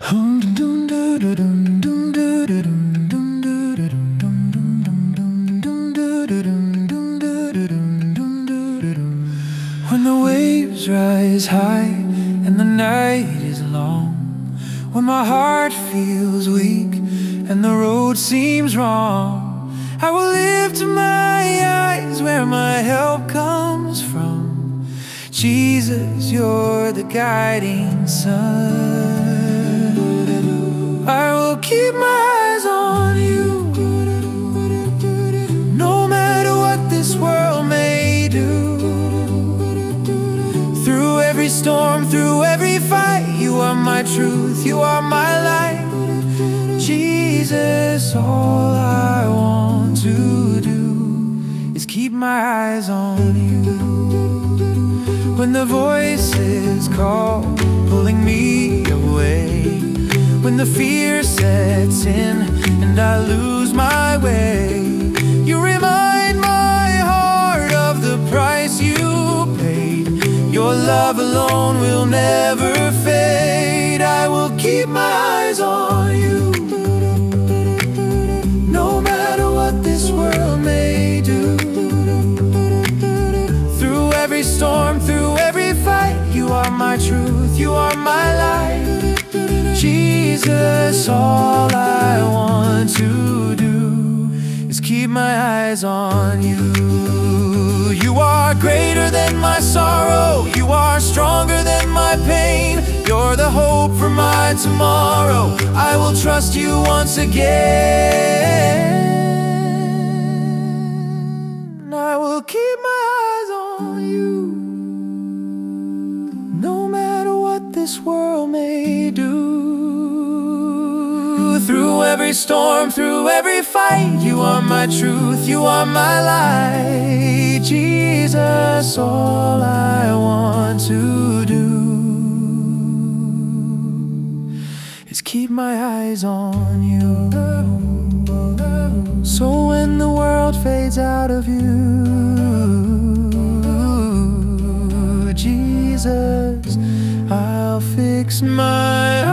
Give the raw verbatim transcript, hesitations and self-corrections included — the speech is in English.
When the waves rise high and the night is long, when my heart feels weak and the road seems wrong, I will lift my eyes where my help comes from. Jesus, you're the guiding sun. I will keep my eyes on you, no matter what this world may do. Through every storm, through every fight, you are my truth, you are my light. Jesus, all I want to do is keep my eyes on you. When the voices call, pulling me away, when the fear sets in and I lose my way, you remind my heart of the price you paid. Your love alone will never fade. I will keep my eyes on you, no matter what this world may do. Through every storm, through every fight, you are my truth, you are my light. Jesus, all I want to do is keep my eyes on you. You are greater than my sorrow, you are stronger than my pain. You're the hope for my tomorrow. I will trust you once again. I will keep my eyes on you, no matter what this world may do. Through every storm, through every fight, you are my truth, you are my light. Jesus, all I want to do is keep my eyes on you. So when the world fades out of you, Jesus, I'll fix my